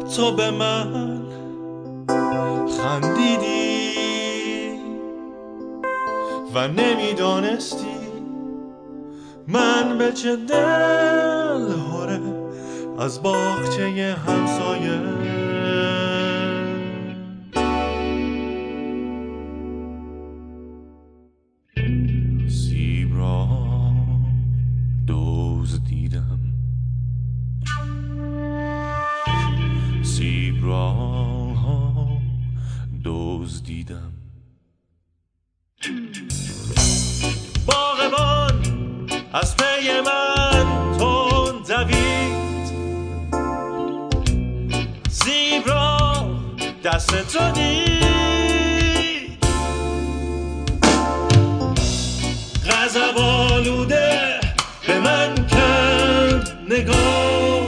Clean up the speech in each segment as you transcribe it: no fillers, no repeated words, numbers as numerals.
تو به من خندیدی و نمیدانستی من به چه دلهوره از باغچه همسایه سیب را دزدیدم، سیب را دزدیدم. باغبان از پی من تند دوید، سیب را دست تو دید. غضب آلوده به من کرد نگاه،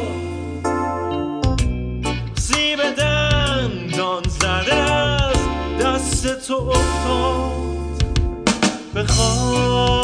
سیب دندان زده از دست تو افتاد به خاک.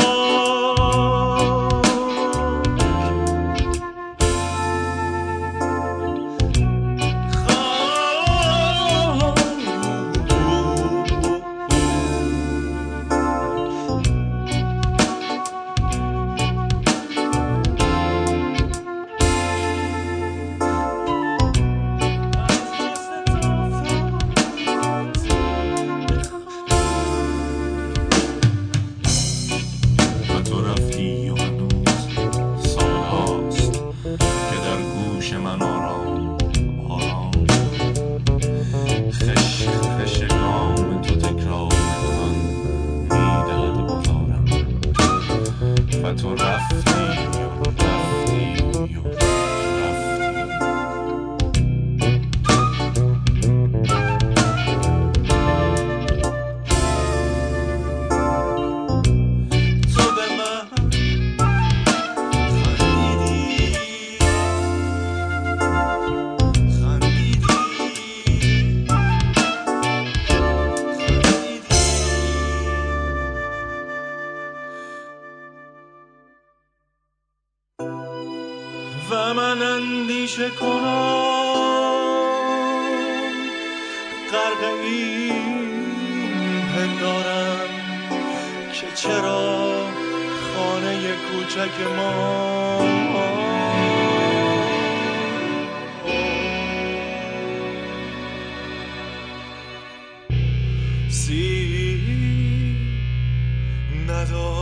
و من اندیشه کنم غرق این پندارم که چرا خانه کوچک ما سیب ندارد.